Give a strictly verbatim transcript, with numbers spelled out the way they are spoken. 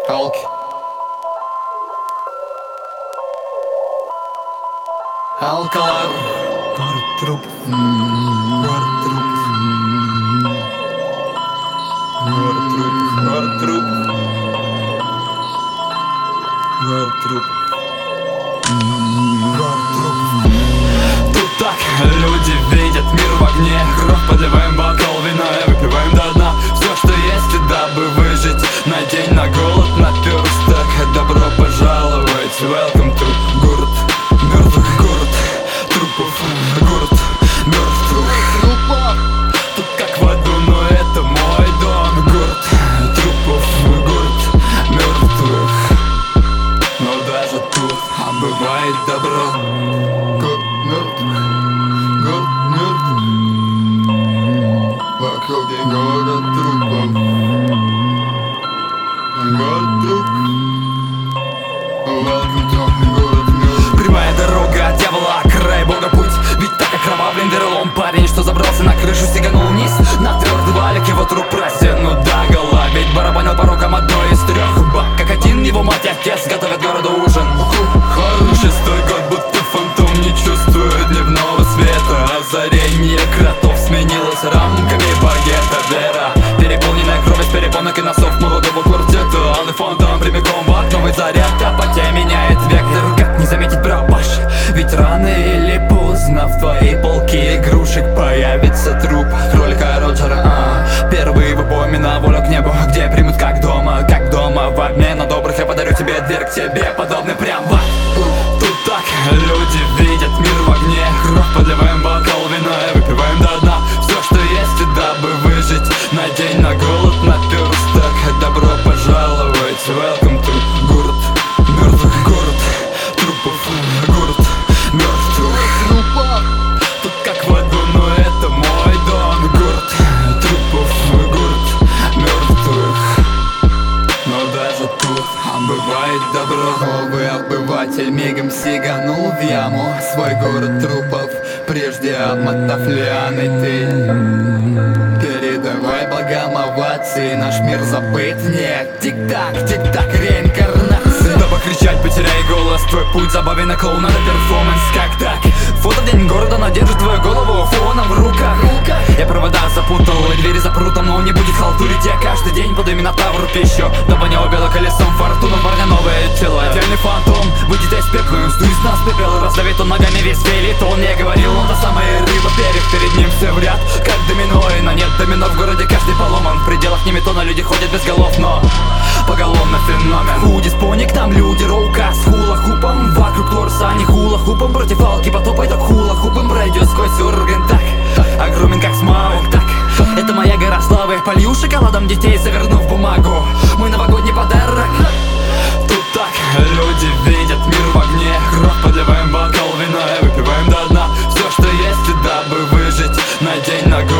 Алки. Алкалар. Город труп. Город труп. Город труп. Город труп. Город труп. Город труп. Тут так люди видят мир в огне. Кровь, подливаем бокал вина и выпиваем до дна все, что есть, дабы выжить. На день, на голод, на перстах. Добро пожаловать, welcome to город мертвых, город трупов, город мертвых трупов. Тут как в аду, но это мой дом. Город трупов, город мертвых. Но даже тут бывает добро. Город мертвых, город мертвых. В округе город трупов. Город трупов. Welcome to город мертвых. Прямая дорога от дьявола, край бога путь. Ведь так окровавлен дыролом парень, что забрался на крышу, сиганул вниз. На твердый валик его труп растянут до гола. Ведь барабанил пороком одной из трех баб. Как один его мать и отец готовят городу ужин. Шестой год, будто фантом, не чувствует дневного света. Озарение кротов сменилось рамками багета. Дыра, переполненная кровь из перепонок и носов молодого квартета. Алый фонтан прямиком в окновый заряд. Апатия меняет вектор, как не заметить пропаж. Ведь рано или поздно в твоей полке игрушек появится труп кролика Роджера, а. Первые в обойме на волю к небу, где примут как дома, как дома. В обмен на добрых я подарю тебе дверь к тебе, подобный прям в ад. Тут так люди видят мир в огне. Кровь, подливаем бокал вина и выпиваем до дна все, что есть, дабы выжить. На день, на голод, на перстах. Добро пожаловать, welcome to город мертвых, город трупов, город мертвых. Тут как в аду, но это мой дом. Город трупов, город мертвых. Но даже тут бывает добро. Новый обыватель мигом сиганул в яму. Свой город трупов, прежде обмотав лианы ты. Передавай богам овации, наш мир забыт. Нет, тик-так, тик-так, реинкарнация. Дабы кричать, потеряй голос. Твой путь забавен, а клоун, это перформанс. Как так? Фото в день города, но держит твою голову фоном в руках. Я провода запутал, и двери запрутом, но не будет халтурить. Я каждый день буду именно тавру пищу. Дабы не убило колесом фортуну, парня новое тело. Идеальный фантом, выйдет из пекла, сду из нас пепел. Раздавит он ногами весь фейлитон. Я говорил, он та самая рыба, перьев перед ним все в ряд, как домино. И но нет домино в городе, каждый поломан. В пределах неметона люди ходят без голов, но поголовно феномен. Худи спони к нам люди, роука с хула-хупом. Вокруг торса, а не хула-хупом. Против алки потопай, так хула-хупом. Пройдет сквозь урген так, огромен как смаук, так. Это моя гора славы, полью шоколадом детей, завернув бумагу. Мой новогодний подарок. Тут так люди видят мир в огне. Кровь, подливаем бокал вина и выпиваем до дна все, что есть, дабы выжить. На день, на год,